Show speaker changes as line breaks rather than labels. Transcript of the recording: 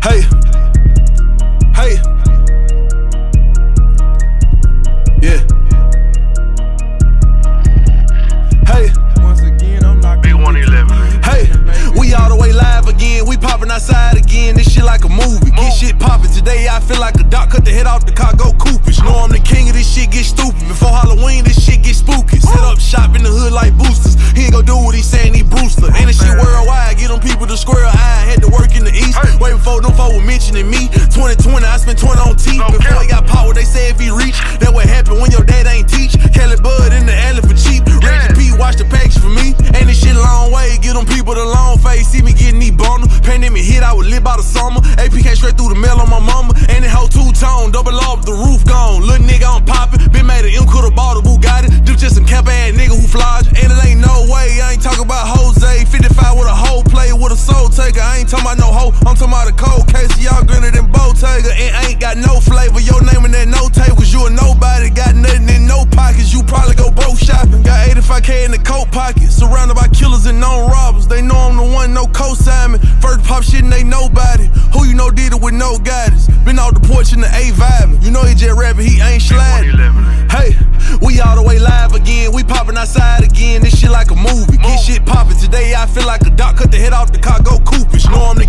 Hey, hey, yeah. Hey,
Once again, I'm like
Big 111.
hey, we all the way live again. We popping outside again. This shit like a movie. Get shit poppin'. Today I feel like a doc. Cut the head off the car, go Coopish. Know I'm the king of this shit, get stupid. Before Halloween, this shit get spooky. Set up shop in the hood like boosters. He ain't gon' do what he saying, he Brewster. Ain't this shit worldwide. Get them people to square eye. Had to work in the east. Way before them folk were mentioning me. 2020, I spent 20 on teeth. Before he got power, they say if he reach. That what happen when your dad ain't teach. Kelly Bud in the alley for cheap. Reggie P watch the package for me. Ain't this shit a long way. Get them people the long face. See me getting these bundles. Pandemic hit, I would live by the summer. AP came straight through the mail on my mama. And it hoe two-tone, double off, the roof gone. Little nigga, I'm poppin'. Been made an M, coulda bought a Bugatti. Them just some cap ass nigga who flies. And it ain't no way. I ain't talking about Jose. 55 with a whole play with a soul taker. I ain't talking about no hoe. I'm talking about a cold case. Y'all grinner than Bottega. And I ain't got no flavor. Your name in that no tape, cause you a nobody. Got nothing in no pockets. You probably go broke shopping. Got 85K in the coat pocket. Surrounded by killers and known robbers. They know I'm the one, no co-signing. First pop shit and they nobody. Who you know did it with no guidance? Been off the porch in the A vibing. You know he just rapping, he ain't sliding. Hey, we all the way live again. We popping outside again. This shit like a movie. Get shit poppin'. Today I feel like a doc. Cut the head off the car, go Coopish. Know I'm